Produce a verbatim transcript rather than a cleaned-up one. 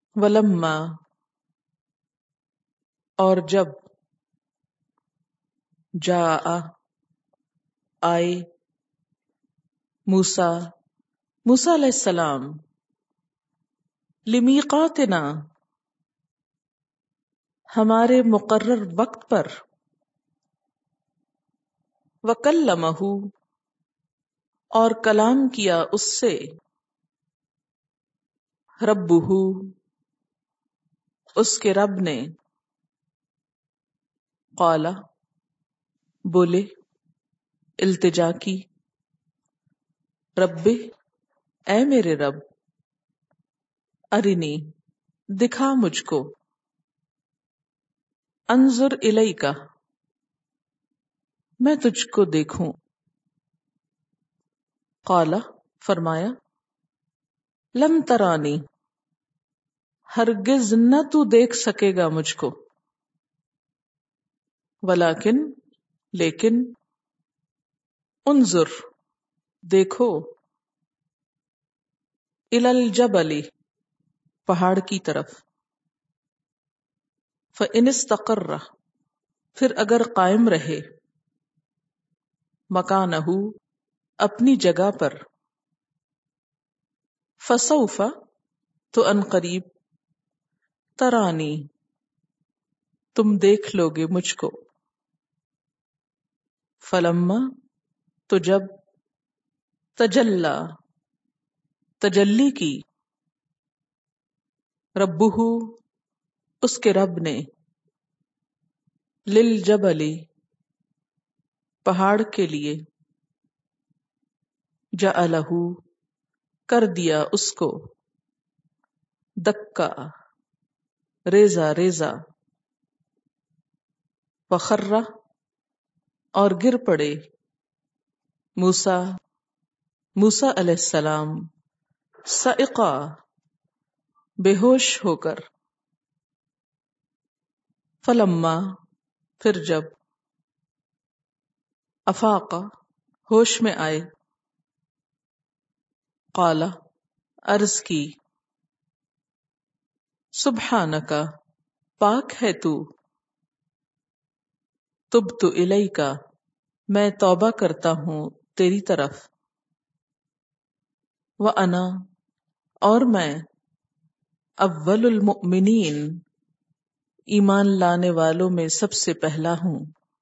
ولما اور جب جاء آئے موسیٰ موسیٰ علیہ السلام لمیقاتنا ہمارے مقرر وقت پر وکلمہ اور کلام کیا اس سے ربہ اس کے رب نے قال بولے التجا کی رب اے میرے رب ارنی دکھا مجھ کو انظر الیک میں تجھ کو دیکھوں قال فرمایا لم ترانی ہرگز نہ تو دیکھ سکے گا مجھ کو ولیکن لیکن انظر دیکھو الی الجبل پہاڑ کی طرف فإن استقر پھر اگر قائم رہے مکانہ اپنی جگہ پر فسوف تو ان قریب ترانی تم دیکھ لو گے مجھ کو فلما تو جب تجلی تجلی کی ربہ اس کے رب نے للجبل پہاڑ کے لیے جعلہ کر دیا اس کو دکا ریزہ ریزہ وخر اور گر پڑے موسیٰ موسیٰ علیہ السلام صعقا بے ہوش ہو کر فلما پھر جب افاق ہوش میں آئے قال عرض کی سبحانک پاک ہے تو تبت الیک میں توبہ کرتا ہوں تیری طرف وانا اور میں اول المؤمنین ایمان لانے والوں میں سب سے پہلا ہوں